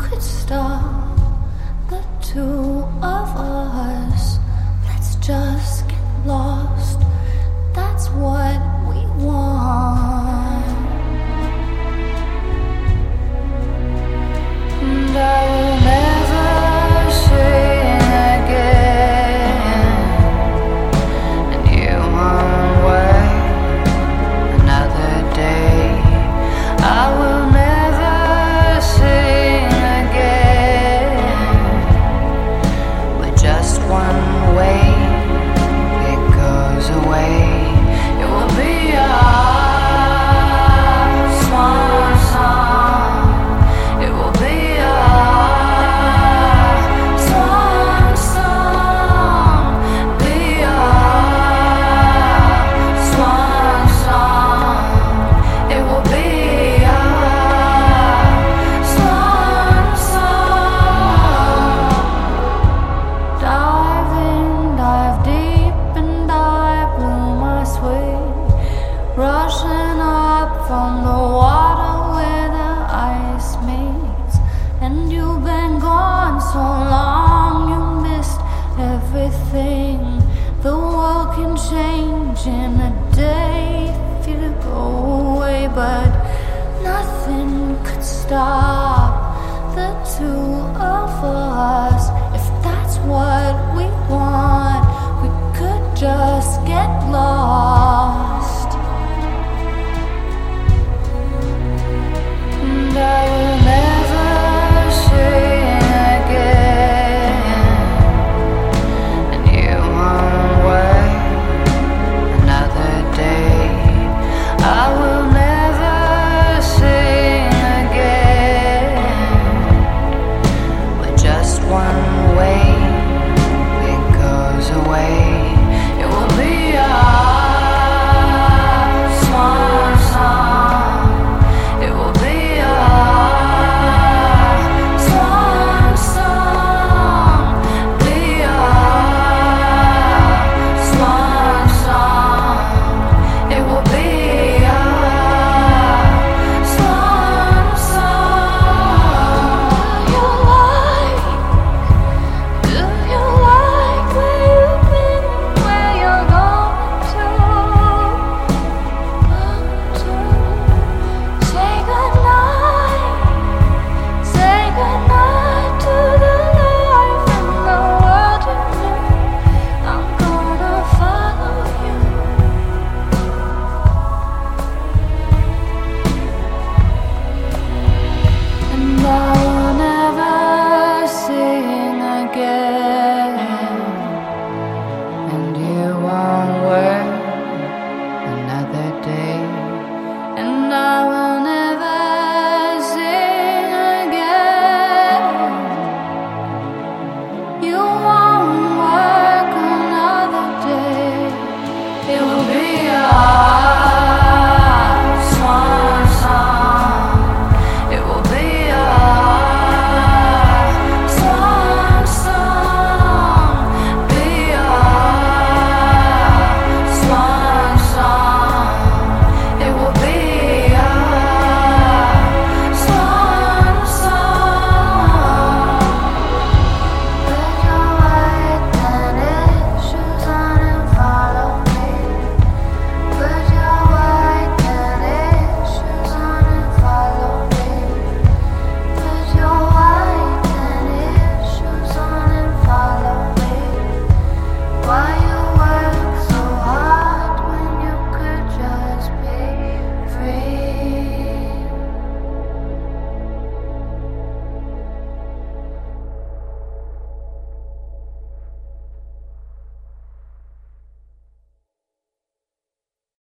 could stop the two of us. Let's just get lost. That's what we want. And I will never sing again. And you won't wait another day. I will never sing again. We're just one way. It goes away. It will be our swan song. It will be our swan song. Be our swan song. It will be our swan song. Dive in, dive deep, and I blew my sweet, rushing up from the water where the ice meets. And you've been gone so long, you missed everything. The world can change in a day if you go away, but nothing could stop the two of us. If that's what we want, we could just get lost.